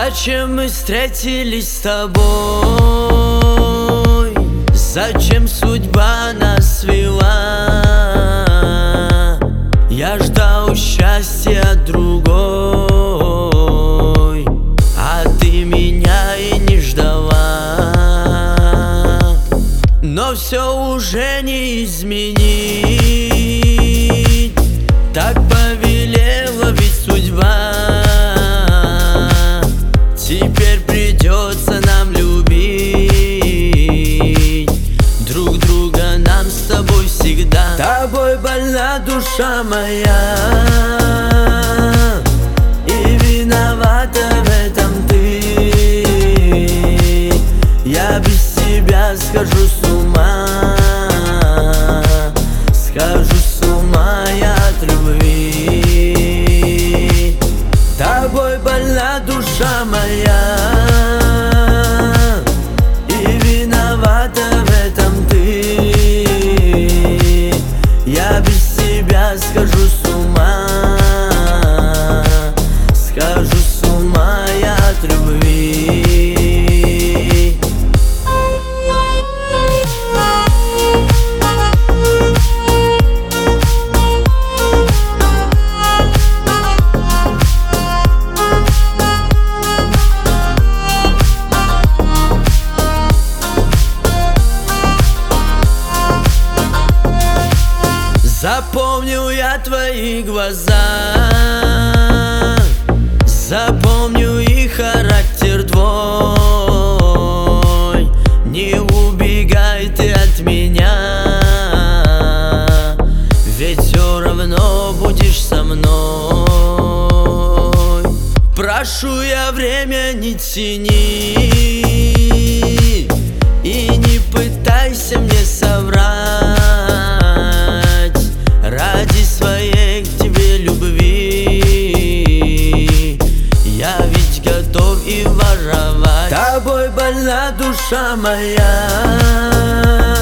Зачем мы встретились с тобой? Зачем судьба нас свела? Я ждал счастья другой, а ты меня и не ждала. Но все уже не изменить, так повелела ведь судьба. Теперь придется нам любить друг друга, нам с тобой всегда. Тобой больна душа моя, и виновата в этом ты. Я без тебя схожу с ума, схожу с ума я от любви. Тобой больна душа моя, и виновата в этом ты. Я без тебя схожу с ума, схожу с ума я от любви. Запомнил я твои глаза, запомню и характер твой. Не убегай ты от меня, ведь все равно будешь со мной. Прошу я, время не тяни и не пытайся мне соврать. Ради своей к тебе любви я ведь готов и воровать. Тобой больна душа моя,